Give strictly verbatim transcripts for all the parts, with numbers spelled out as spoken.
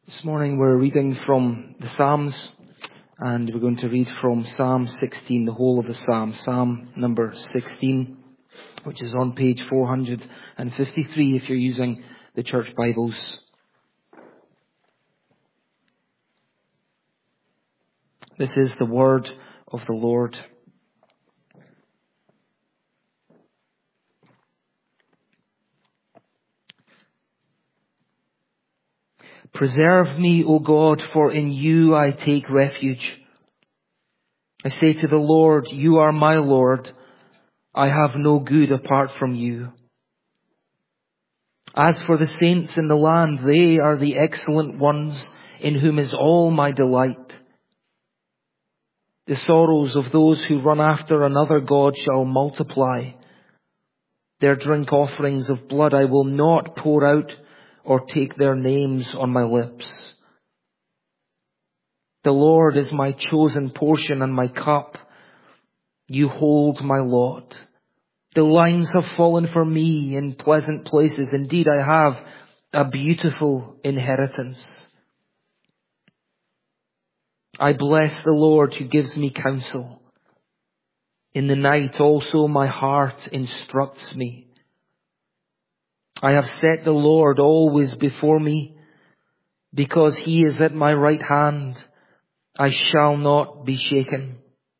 This morning we're reading from the Psalms, and we're going to read from Psalm sixteen, the whole of the Psalm, Psalm number sixteen, which is on page four hundred fifty-three if you're using the church Bibles. This is the word of the Lord. Preserve me, O God, for in you I take refuge. I say to the Lord, you are my Lord. I have no good apart from you. As for the saints in the land, they are the excellent ones in whom is all my delight. The sorrows of those who run after another god shall multiply. Their drink offerings of blood I will not pour out, or take their names on my lips. The Lord is my chosen portion and my cup. You hold my lot. The lines have fallen for me in pleasant places. Indeed, I have a beautiful inheritance. I bless the Lord who gives me counsel. In the night also my heart instructs me. I have set the Lord always before me. Because he is at my right hand, I shall not be shaken.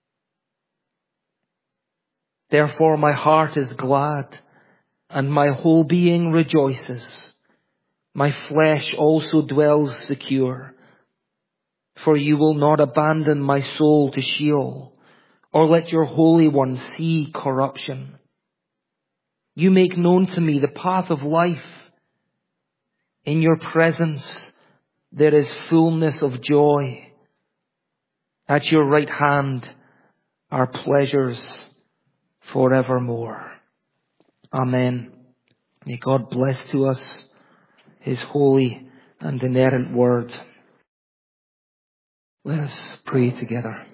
Therefore my heart is glad, and my whole being rejoices. My flesh also dwells secure. For you will not abandon my soul to Sheol, or let your Holy One see corruption. You make known to me the path of life. In your presence there is fullness of joy. At your right hand are pleasures forevermore. Amen. May God bless to us his holy and inerrant word. Let us pray together.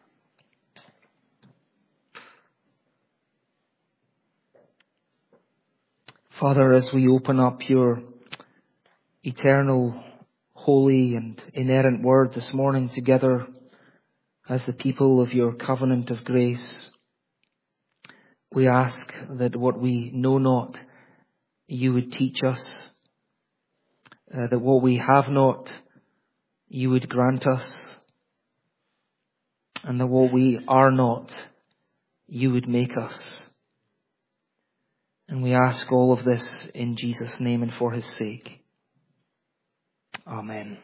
Father, as we open up your eternal, holy and inerrant word this morning together as the people of your covenant of grace, we ask that what we know not, you would teach us, uh, that what we have not, you would grant us, and that what we are not, you would make us. And we ask all of this in Jesus' name and for his sake. Amen.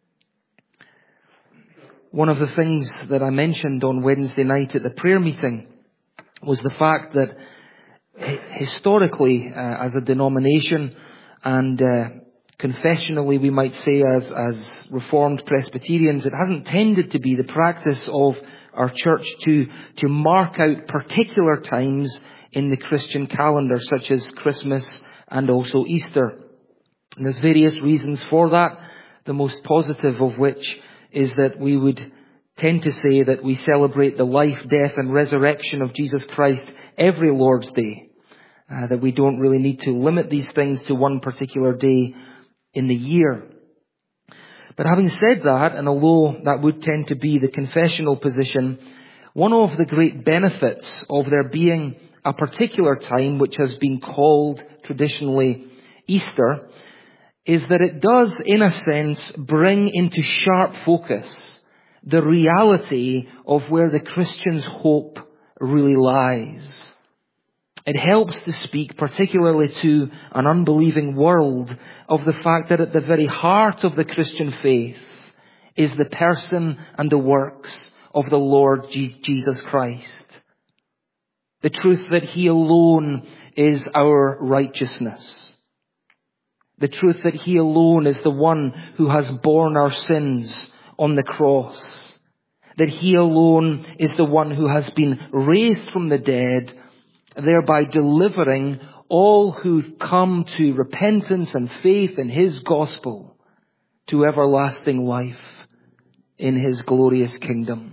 One of the things that I mentioned on Wednesday night at the prayer meeting was the fact that historically, uh, as a denomination and uh, confessionally, we might say as, as Reformed Presbyterians, it hasn't tended to be the practice of our church to, to mark out particular times in the Christian calendar, such as Christmas and also Easter. And there's various reasons for that, the most positive of which is that we would tend to say that we celebrate the life, death and resurrection of Jesus Christ every Lord's Day. Uh, that we don't really need to limit these things to one particular day in the year. But having said that, and although that would tend to be the confessional position, one of the great benefits of there being a particular time which has been called traditionally Easter is that it does, in a sense, bring into sharp focus the reality of where the Christian's hope really lies. It helps to speak particularly to an unbelieving world of the fact that at the very heart of the Christian faith is the person and the works of the Lord Jesus Christ. The truth that he alone is our righteousness. The truth that he alone is the one who has borne our sins on the cross. That he alone is the one who has been raised from the dead, thereby delivering all who come to repentance and faith in his gospel to everlasting life in his glorious kingdom.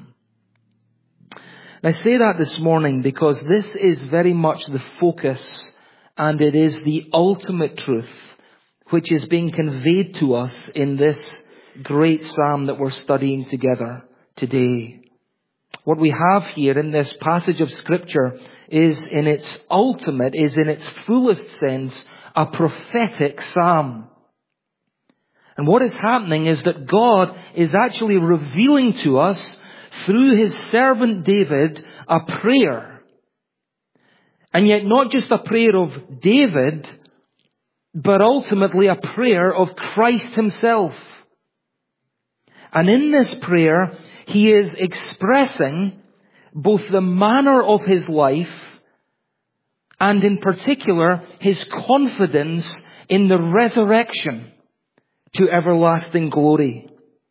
I say that this morning because this is very much the focus, and it is the ultimate truth which is being conveyed to us in this great psalm that we're studying together today. What we have here in this passage of Scripture is in its ultimate, is in its fullest sense, a prophetic psalm. And what is happening is that God is actually revealing to us, through His servant David, a prayer. And yet not just a prayer of David, but ultimately a prayer of Christ Himself. And in this prayer, he is expressing both the manner of his life and in particular his confidence in the resurrection to everlasting glory.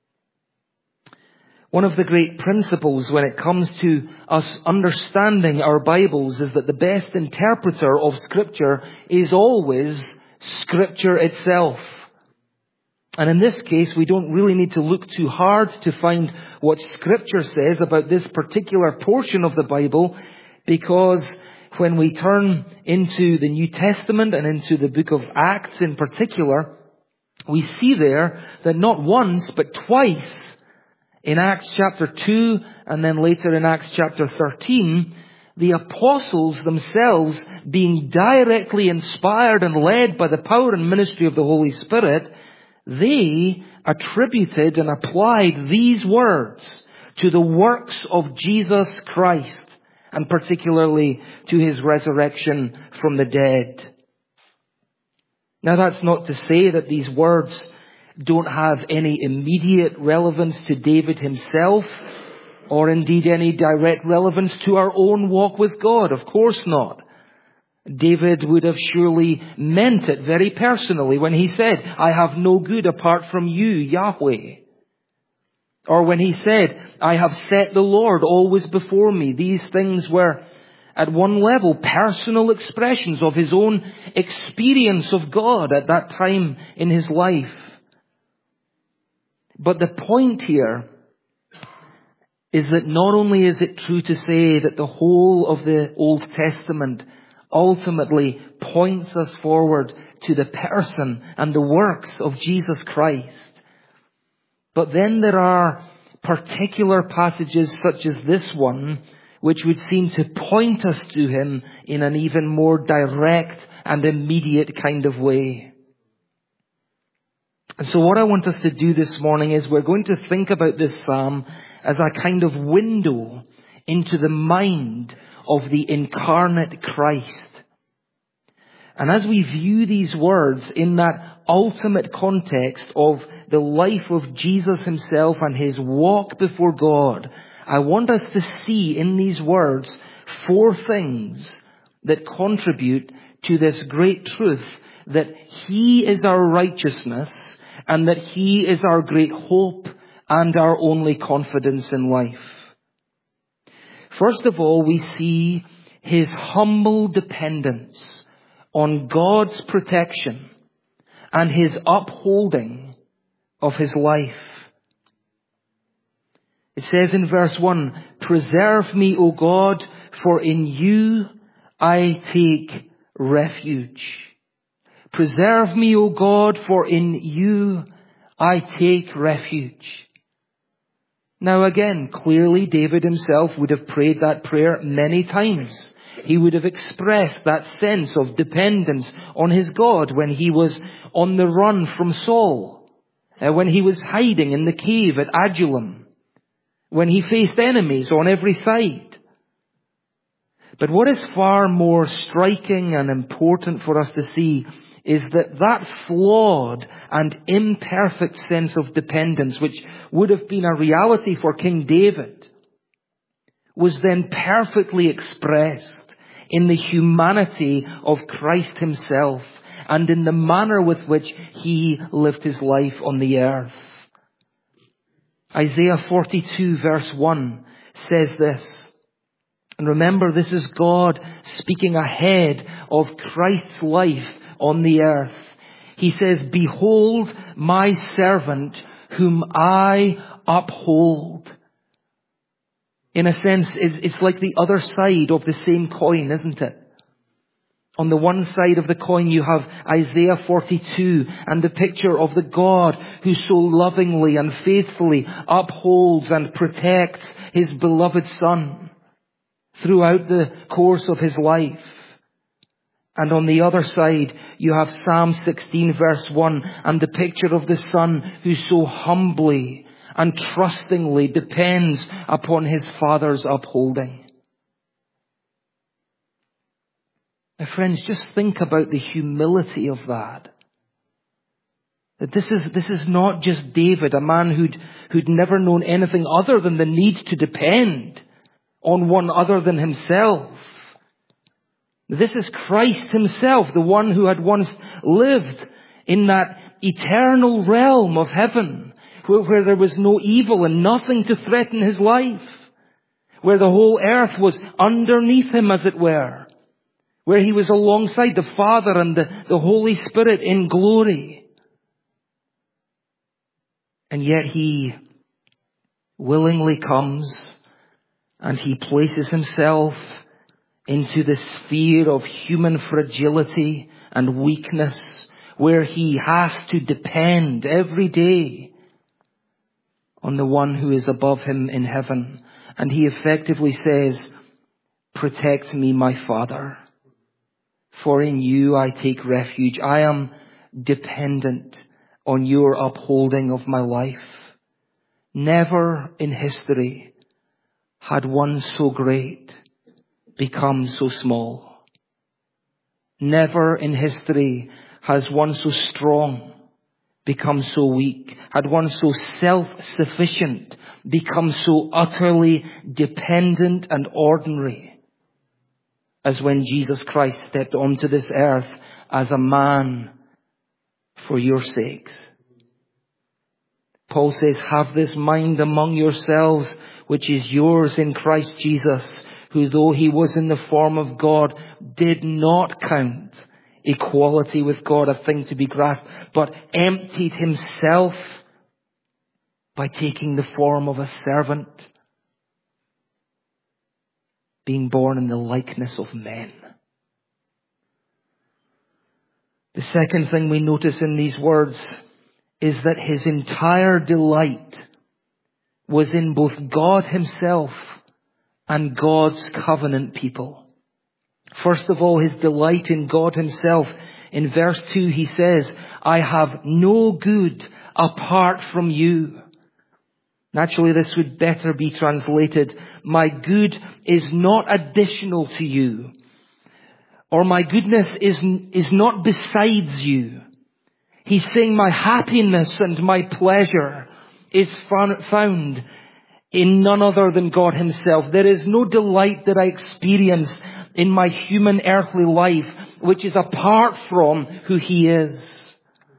One of the great principles when it comes to us understanding our Bibles is that the best interpreter of Scripture is always Scripture itself. And in this case, we don't really need to look too hard to find what Scripture says about this particular portion of the Bible, because when we turn into the New Testament and into the book of Acts in particular, we see there that not once but twice in Acts chapter two and then later in Acts chapter thirteen, the apostles themselves, being directly inspired and led by the power and ministry of the Holy Spirit, they attributed and applied these words to the works of Jesus Christ, and particularly to His resurrection from the dead. Now that's not to say that these words don't have any immediate relevance to David himself, or indeed any direct relevance to our own walk with God. Of course not. David would have surely meant it very personally when he said, I have no good apart from you, Yahweh. Or when he said, I have set the Lord always before me. These things were at one level personal expressions of his own experience of God at that time in his life. But the point here is that not only is it true to say that the whole of the Old Testament ultimately points us forward to the person and the works of Jesus Christ, but then there are particular passages such as this one which would seem to point us to Him in an even more direct and immediate kind of way. And so what I want us to do this morning is we're going to think about this psalm as a kind of window into the mind of the incarnate Christ. And as we view these words in that ultimate context of the life of Jesus Himself and His walk before God, I want us to see in these words four things that contribute to this great truth that He is our righteousness and that He is our great hope and our only confidence in life. First of all, we see His humble dependence on God's protection and His upholding of His life. It says in verse one, Preserve me, O God, for in you I take refuge. Preserve me, O God, for in you I take refuge. Now again, clearly David himself would have prayed that prayer many times. He would have expressed that sense of dependence on his God when he was on the run from Saul, uh, when he was hiding in the cave at Adullam, when he faced enemies on every side. But what is far more striking and important for us to see is that that flawed and imperfect sense of dependence, which would have been a reality for King David, was then perfectly expressed in the humanity of Christ Himself and in the manner with which He lived His life on the earth. Isaiah forty-two verse one says this, and remember, this is God speaking ahead of Christ's life on the earth. He says, Behold my servant whom I uphold. In a sense, it's like the other side of the same coin, isn't it? On the one side of the coin you have Isaiah forty-two and the picture of the God who so lovingly and faithfully upholds and protects His beloved Son throughout the course of His life. And on the other side you have Psalm sixteen verse one and the picture of the Son who so humbly and trustingly depends upon His Father's upholding. Now friends, just think about the humility of that. That this is, this is not just David, a man who'd, who'd never known anything other than the need to depend on one other than himself. This is Christ Himself, the one who had once lived in that eternal realm of heaven, where, where there was no evil and nothing to threaten His life, where the whole earth was underneath Him, as it were, where He was alongside the Father and the, the Holy Spirit in glory. And yet He willingly comes and He places Himself into the sphere of human fragility and weakness, where He has to depend every day on the one who is above Him in heaven. And He effectively says, "Protect me, my Father, for in you I take refuge. I am dependent on your upholding of my life." Never in history had one so great become so small. Never in history has one so strong become so weak. Had one so self-sufficient become so utterly dependent and ordinary as when Jesus Christ stepped onto this earth as a man for your sakes. Paul says, "Have this mind among yourselves, which is yours in Christ Jesus, who though He was in the form of God, did not count equality with God a thing to be grasped, but emptied Himself by taking the form of a servant, being born in the likeness of men." The second thing we notice in these words is that His entire delight was in both God Himself and God's covenant people. First of all, His delight in God Himself. In verse two He says, "I have no good apart from you." Naturally, this would better be translated, "My good is not additional to you," or "My goodness is, is not besides you." He's saying my happiness and my pleasure is found in none other than God Himself. There is no delight that I experience in my human earthly life which is apart from who He is.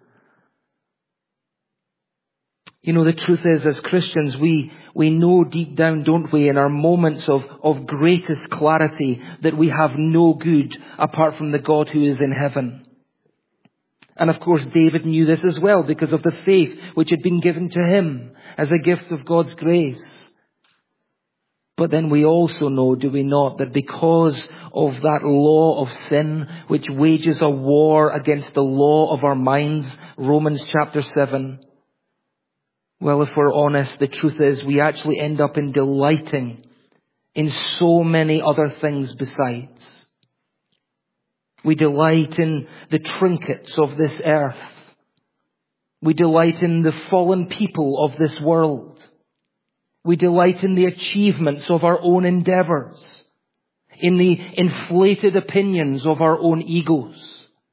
You know, the truth is, as Christians, we, we know deep down, don't we, in our moments of, of greatest clarity, that we have no good apart from the God who is in heaven. And of course, David knew this as well because of the faith which had been given to him as a gift of God's grace. But then we also know, do we not, that because of that law of sin which wages a war against the law of our minds, Romans chapter seven, well, if we're honest, the truth is we actually end up in delighting in so many other things besides. We delight in the trinkets of this earth. We delight in the fallen people of this world. We delight in the achievements of our own endeavors, in the inflated opinions of our own egos,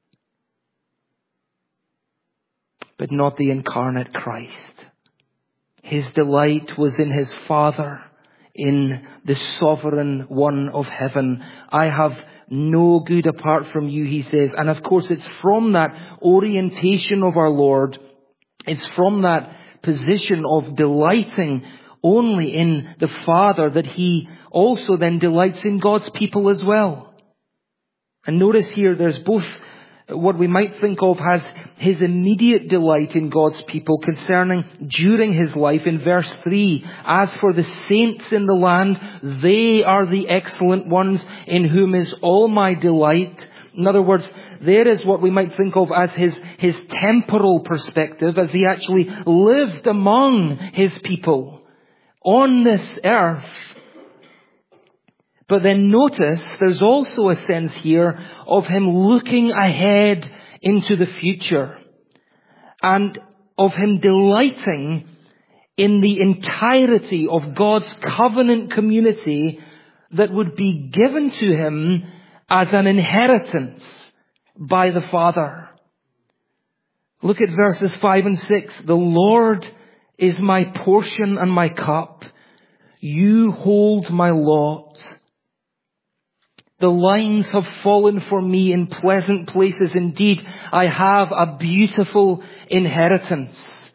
but not the incarnate Christ. His delight was in His Father, in the sovereign one of heaven. "I have no good apart from you," He says. And of course, it's from that orientation of our Lord, it's from that position of delighting only in the Father that He also then delights in God's people as well. And notice here there's both what we might think of as His immediate delight in God's people concerning during His life in verse three. "As for the saints in the land, they are the excellent ones in whom is all my delight. In other words, there is what we might think of as his, his temporal perspective, as he actually lived among his people on this earth. But then notice there's also a sense here of him looking ahead into the future and of him delighting in the entirety of God's covenant community that would be given to him as an inheritance by the Father. Look at verses five and six. The Lord is my portion and my cup. You hold my lot. The lines have fallen for me in pleasant places. Indeed, I have a beautiful inheritance.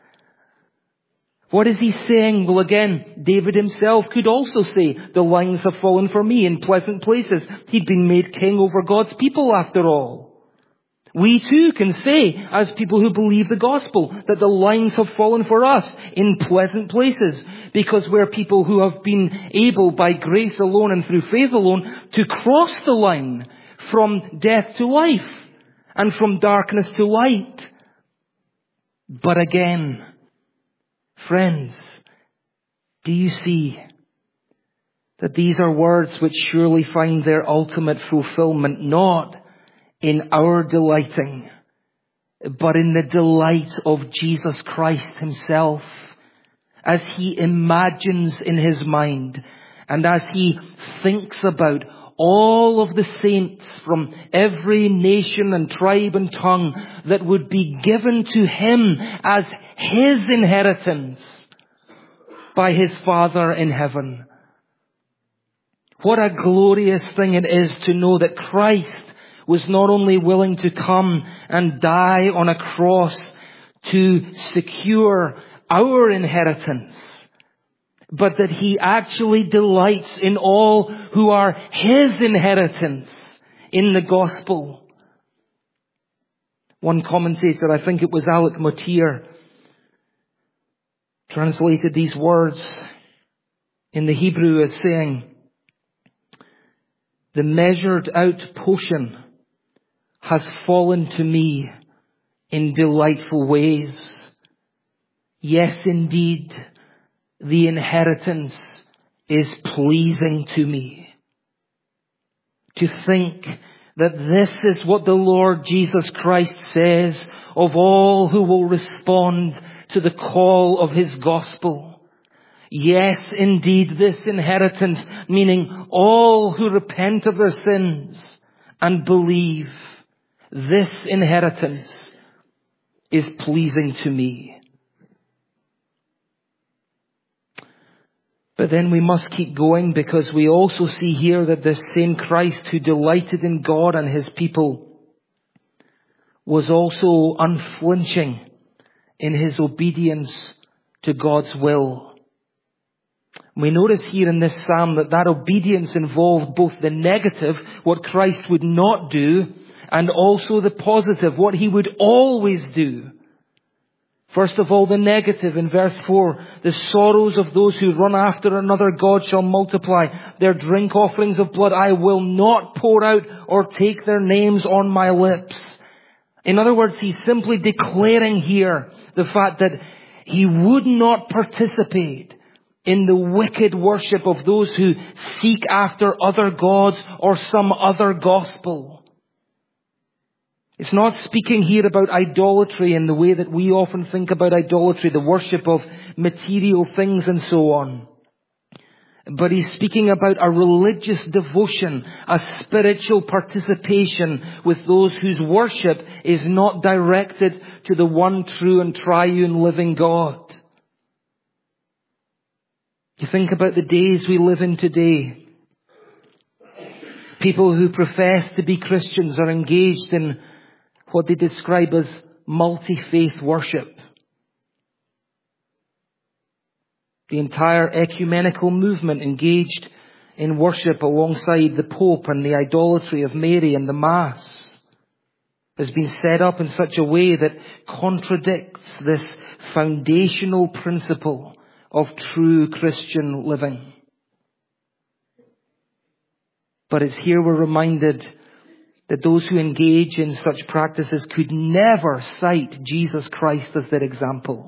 What is he saying? Well, again, David himself could also say, the lines have fallen for me in pleasant places. He'd been made king over God's people after all. We too can say, as people who believe the gospel, that the lines have fallen for us in pleasant places, because we're people who have been able by grace alone and through faith alone to cross the line from death to life and from darkness to light. But again, friends, do you see that these are words which surely find their ultimate fulfillment not in our delighting, but in the delight of Jesus Christ himself, as he imagines in his mind and as he thinks about all of the saints from every nation and tribe and tongue that would be given to him as his inheritance by his Father in heaven. What a glorious thing it is to know that Christ was not only willing to come and die on a cross to secure our inheritance, but that he actually delights in all who are his inheritance in the gospel. One commentator, I think it was Alec Motyer, translated these words in the Hebrew as saying, the measured out portion has fallen to me in delightful ways. Yes, indeed, the inheritance is pleasing to me. To think that this is what the Lord Jesus Christ says of all who will respond to the call of his gospel. Yes, indeed, this inheritance, meaning all who repent of their sins and believe, this inheritance is pleasing to me. But then we must keep going, because we also see here that this same Christ who delighted in God and his people was also unflinching in his obedience to God's will. We notice here in this psalm that that obedience involved both the negative, what Christ would not do, and also the positive, what he would always do. First of all, the negative in verse four, the sorrows of those who run after another god shall multiply. Their drink offerings of blood I will not pour out, or take their names on my lips. In other words, he's simply declaring here the fact that he would not participate in the wicked worship of those who seek after other gods or some other gospel. It's not speaking here about idolatry in the way that we often think about idolatry, the worship of material things and so on. But he's speaking about a religious devotion, a spiritual participation with those whose worship is not directed to the one true and triune living God. You think about the days we live in today. People who profess to be Christians are engaged in what they describe as multi-faith worship. The entire ecumenical movement engaged in worship alongside the Pope and the idolatry of Mary and the Mass has been set up in such a way that contradicts this foundational principle of true Christian living. But it's here we're reminded that those who engage in such practices could never cite Jesus Christ as their example.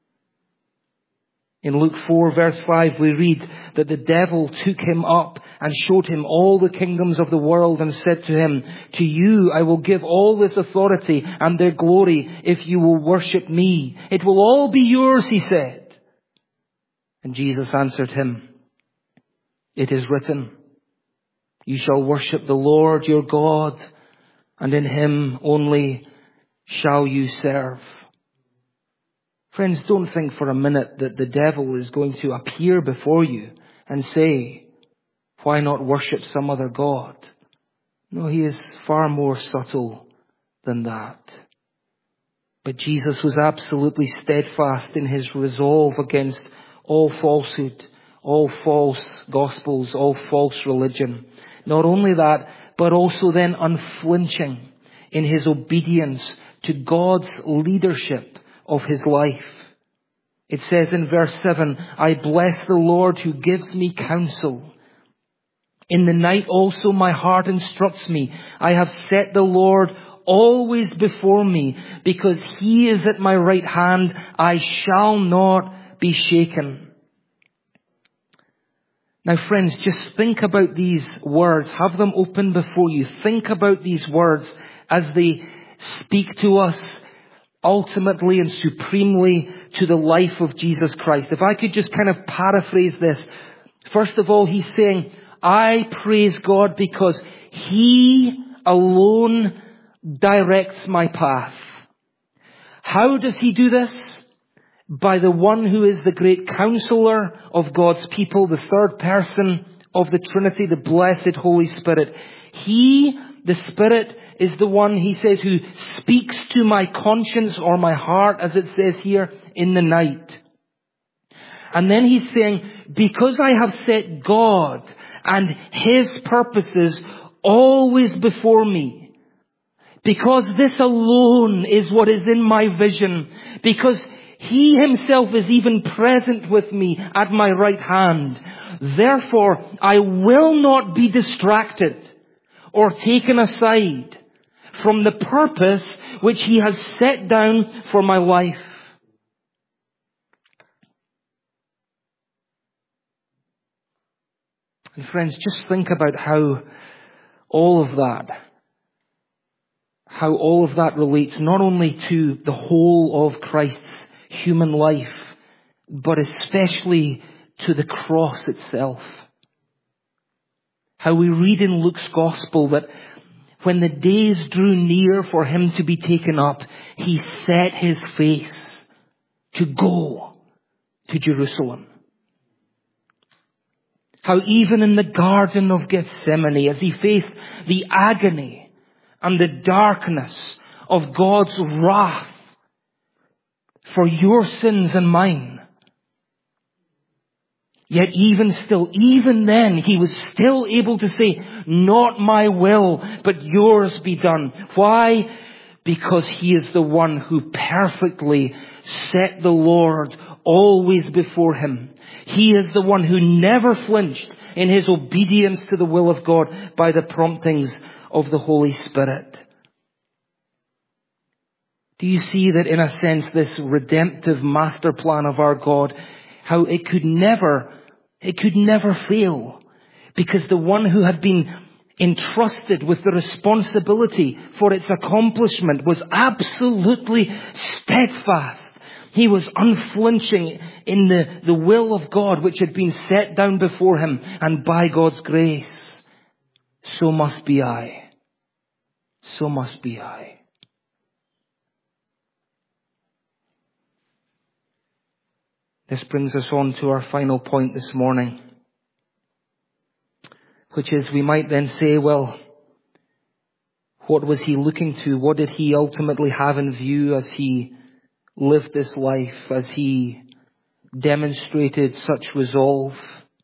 In Luke four verse five we read that the devil took him up and showed him all the kingdoms of the world and said to him, "To you I will give all this authority and their glory if you will worship me. It will all be yours," he said. And Jesus answered him, "It is written, you shall worship the Lord your God, and in him only shall you serve." Friends, don't think for a minute that the devil is going to appear before you and say, "Why not worship some other god?" No, he is far more subtle than that. But Jesus was absolutely steadfast in his resolve against all falsehood, all false gospels, all false religion. Not only that, but also then unflinching in his obedience to God's leadership of his life. It says in verse seven, "I bless the Lord who gives me counsel. In the night also my heart instructs me. I have set the Lord always before me. Because he is at my right hand, I shall not be shaken." Now friends, just think about these words. Have them open before you. Think about these words as they speak to us ultimately and supremely to the life of Jesus Christ. If I could just kind of paraphrase this. First of all, he's saying, I praise God because he alone directs my path. How does he do this? By the one who is the great counselor of God's people, the third person of the Trinity, the blessed Holy Spirit. He, the Spirit, is the one, he says, who speaks to my conscience or my heart, as it says here, in the night. And then he's saying, because I have set God and his purposes always before me, because this alone is what is in my vision, because he himself is even present with me at my right hand, therefore I will not be distracted or taken aside from the purpose which he has set down for my life. And friends, just think about how all of that, how all of that relates not only to the whole of Christ's human life, but especially to the cross itself. How we read in Luke's Gospel that when the days drew near for him to be taken up, he set his face to go to Jerusalem. How even in the Garden of Gethsemane, as he faced the agony and the darkness of God's wrath for your sins and mine, yet even still, even then, he was still able to say, not my will, but yours be done. Why? Because he is the one who perfectly set the Lord always before him. He is the one who never flinched in his obedience to the will of God by the promptings of the Holy Spirit. Do you see that in a sense this redemptive master plan of our God, how it could never, it could never fail? Because the one who had been entrusted with the responsibility for its accomplishment was absolutely steadfast. He was unflinching in the, the will of God which had been set down before him, and by God's grace, so must be I. So must be I. This brings us on to our final point this morning, which is we might then say, well, what was he looking to? What did he ultimately have in view as he lived this life, as he demonstrated such resolve?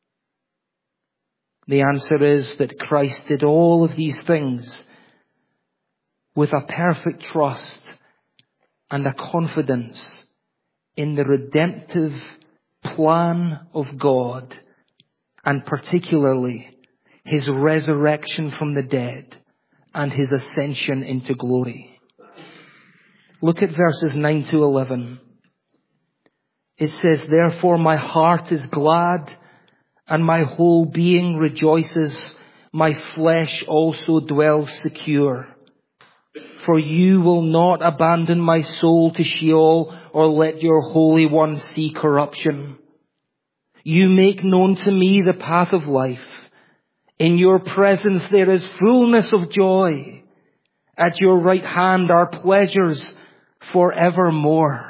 The answer is that Christ did all of these things with a perfect trust and a confidence in the redemptive plan of God, and particularly his resurrection from the dead and his ascension into glory. Look at verses nine to eleven. It says, "Therefore my heart is glad, and my whole being rejoices. My flesh also dwells secure. For you will not abandon my soul to Sheol, or let your Holy One see corruption. You make known to me the path of life. In your presence there is fullness of joy. At your right hand are pleasures forevermore."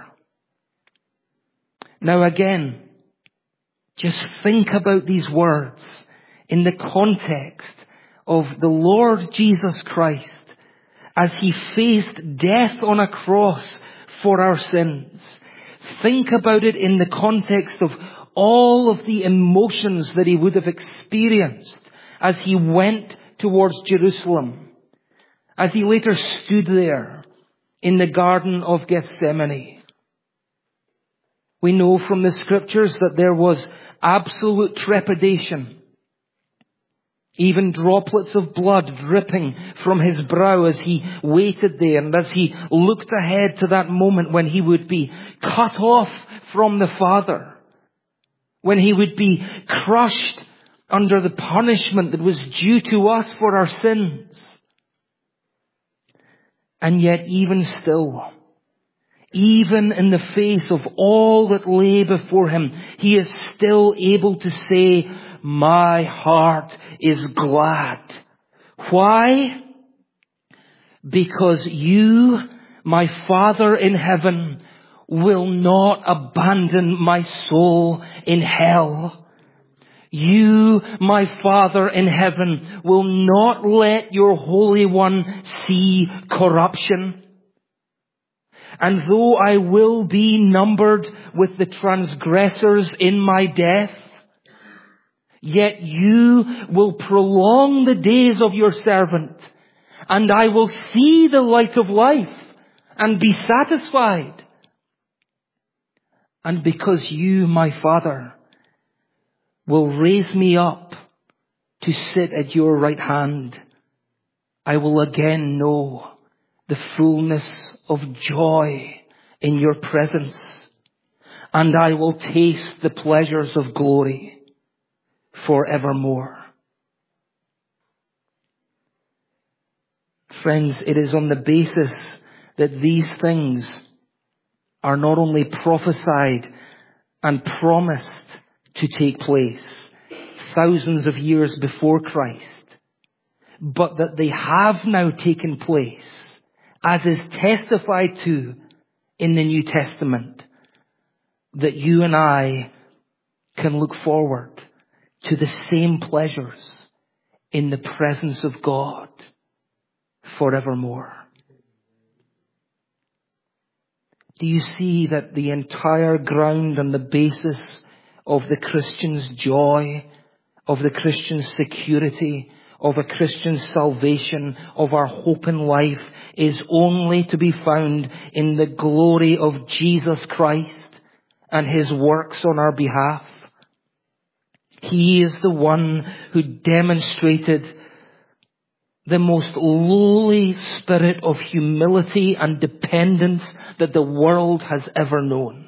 Now again, just think about these words in the context of the Lord Jesus Christ as he faced death on a cross for our sins. Think about it in the context of all of the emotions that he would have experienced as he went towards Jerusalem, as he later stood there in the Garden of Gethsemane. We know from the scriptures that there was absolute trepidation. Even droplets of blood dripping from his brow as he waited there and as he looked ahead to that moment when he would be cut off from the Father. When he would be crushed under the punishment that was due to us for our sins. And yet even still, even in the face of all that lay before him, he is still able to say, "My heart is glad." Why? Because you, my Father in heaven, will not abandon my soul in hell. You, my Father in heaven, will not let your Holy One see corruption. And though I will be numbered with the transgressors in my death, yet you will prolong the days of your servant, and I will see the light of life and be satisfied. And because you, my Father, will raise me up to sit at your right hand, I will again know the fullness of joy in your presence, and I will taste the pleasures of glory forevermore. Friends, it is on the basis that these things are not only prophesied and promised to take place thousands of years before Christ, but that they have now taken place, as is testified to in the New Testament, that you and I can look forward to the same pleasures in the presence of God forevermore. Do you see that the entire ground and the basis of the Christian's joy, of the Christian's security, of a Christian's salvation, of our hope in life, is only to be found in the glory of Jesus Christ and his works on our behalf? He is the one who demonstrated the most lowly spirit of humility and dependence that the world has ever known.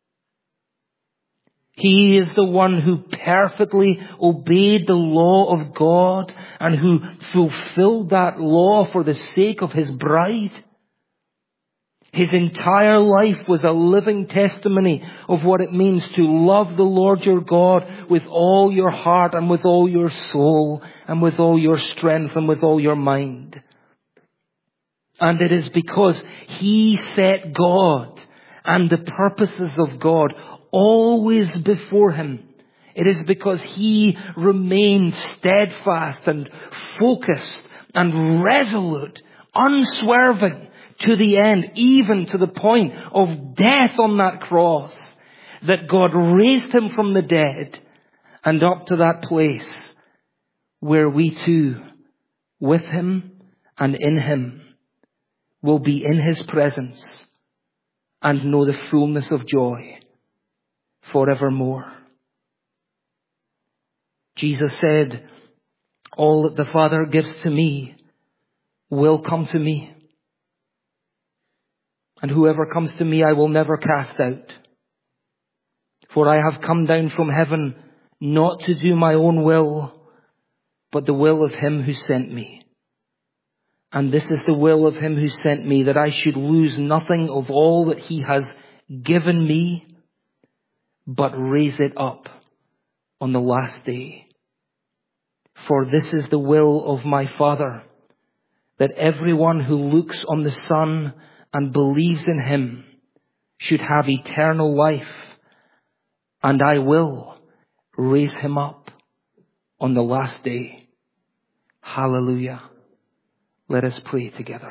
He is the one who perfectly obeyed the law of God and who fulfilled that law for the sake of his bride. His entire life was a living testimony of what it means to love the Lord your God with all your heart and with all your soul and with all your strength and with all your mind. And it is because he set God and the purposes of God always before him. It is because he remained steadfast and focused and resolute, unswerving to the end, even to the point of death on that cross, that God raised him from the dead and up to that place where we too, with him and in him, will be in his presence and know the fullness of joy forevermore. Jesus said, all that the Father gives to me will come to me. And whoever comes to me I will never cast out. For I have come down from heaven not to do my own will, but the will of him who sent me. And this is the will of him who sent me, that I should lose nothing of all that he has given me, but raise it up on the last day. For this is the will of my Father, that everyone who looks on the Son and believes in him should have eternal life, and I will raise him up on the last day. Hallelujah. Let us pray together.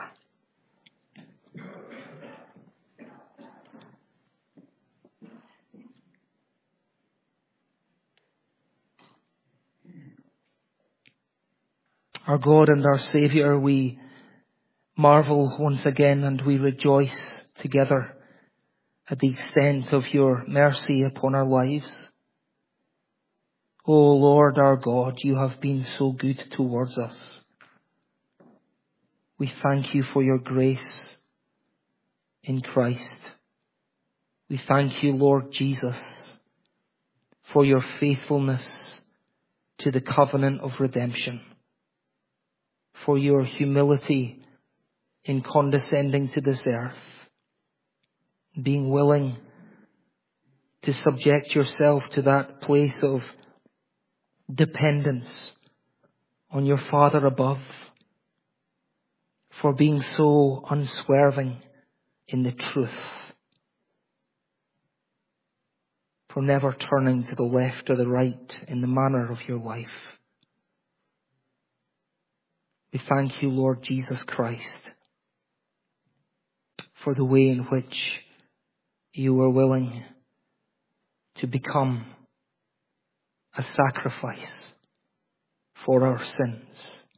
Our God and our Saviour, we marvel once again and we rejoice together at the extent of your mercy upon our lives. O Lord our God, you have been so good towards us. We thank you for your grace in Christ. We thank you, Lord Jesus, for your faithfulness to the covenant of redemption, for your humility in condescending to this earth, being willing to subject yourself to that place of dependence on your Father above, for being so unswerving in the truth, for never turning to the left or the right in the manner of your life. We thank you, Lord Jesus Christ, for the way in which you were willing to become a sacrifice for our sins,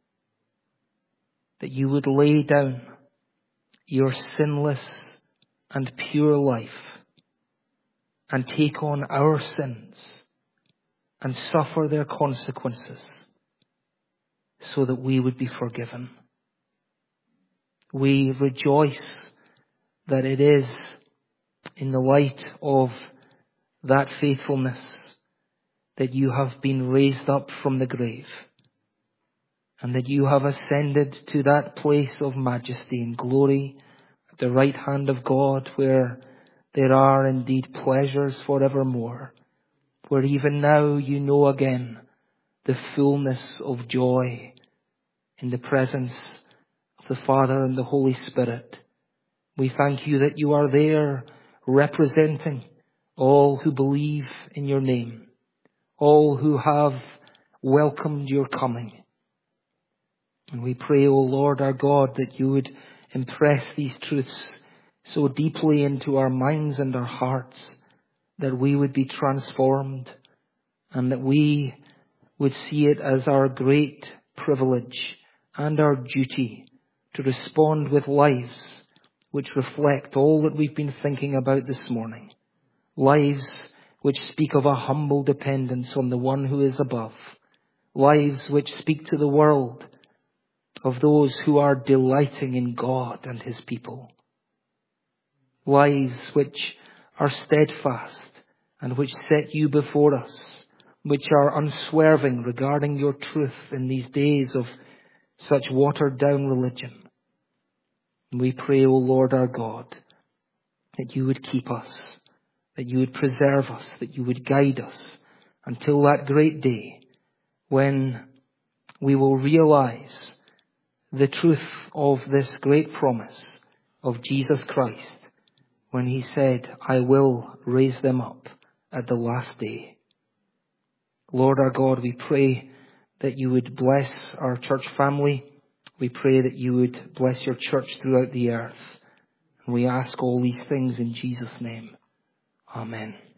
that you would lay down your sinless and pure life and take on our sins and suffer their consequences so that we would be forgiven. We rejoice that it is in the light of that faithfulness that you have been raised up from the grave, and that you have ascended to that place of majesty and glory at the right hand of God, where there are indeed pleasures forevermore, where even now you know again the fullness of joy in the presence of the Father and the Holy Spirit. We thank you that you are there representing all who believe in your name, all who have welcomed your coming. And we pray, O Lord our God, that you would impress these truths so deeply into our minds and our hearts that we would be transformed, and that we would see it as our great privilege and our duty to respond with lives which reflect all that we've been thinking about this morning. Lives which speak of a humble dependence on the one who is above. Lives which speak to the world of those who are delighting in God and his people. Lives which are steadfast and which set you before us, which are unswerving regarding your truth in these days of such watered down religion. And we pray, O Lord our God, that you would keep us, that you would preserve us, that you would guide us until that great day when we will realize the truth of this great promise of Jesus Christ, when he said, I will raise them up at the last day. Lord our God, we pray that you would bless our church family. We pray that you would bless your church throughout the earth. And we ask all these things in Jesus' name. Amen.